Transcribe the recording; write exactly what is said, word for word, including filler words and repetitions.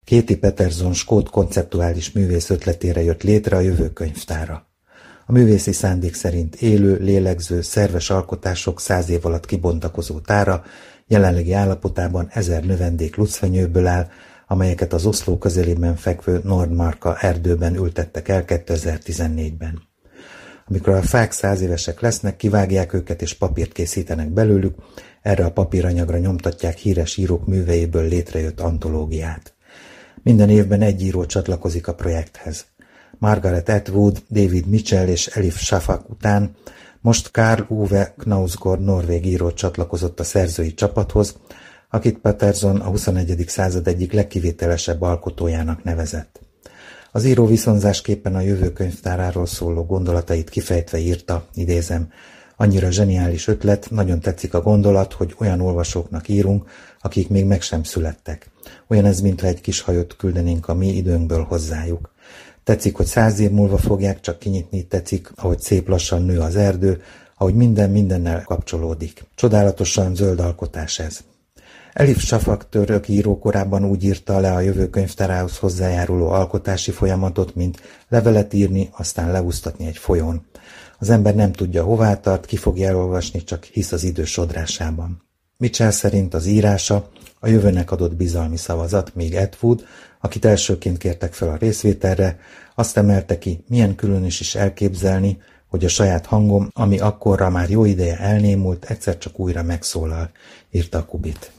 Katie Paterson skót konceptuális művész ötletére jött létre a Jövő könyvtára. A művészi szándék szerint élő, lélegző, szerves alkotások száz év alatt kibontakozó tára jelenlegi állapotában ezer növendék lucfenyőből áll, amelyeket az Oszló közelében fekvő Nordmarka erdőben ültettek el kétezer-tizennégyben. Amikor a fák száz évesek lesznek, kivágják őket és papírt készítenek belőlük, erre a papíranyagra nyomtatják híres írók műveiből létrejött antológiát. Minden évben egy író csatlakozik a projekthez. Margaret Atwood, David Mitchell és Elif Shafak után most Karl Ove Knausgård norvég író csatlakozott a szerzői csapathoz, akit Paterson a huszonegyedik század egyik legkivételesebb alkotójának nevezett. Az író viszonzásképpen a Jövő könyvtáráról szóló gondolatait kifejtve írta, idézem, annyira zseniális ötlet, nagyon tetszik a gondolat, hogy olyan olvasóknak írunk, akik még meg sem születtek. Olyan ez, mintha egy kis hajót küldenénk a mi időnkből hozzájuk. Tetszik, hogy száz év múlva fogják csak kinyitni, tetszik, ahogy szép lassan nő az erdő, ahogy minden mindennel kapcsolódik. Csodálatosan zöld alkotás ez. Elif Shafak török író korábban úgy írta le a Jövő könyvtárához hozzájáruló alkotási folyamatot, mint levelet írni, aztán leúsztatni egy folyón. Az ember nem tudja, hová tart, ki fogja elolvasni, csak hisz az idő sodrásában. Mitchell szerint az írása a jövőnek adott bizalmi szavazat, míg Atwood, akit elsőként kértek fel a részvételre, azt emelte ki, milyen különös is elképzelni, hogy a saját hangom, ami akkorra már jó ideje elnémult, egyszer csak újra megszólal, írta Kubit.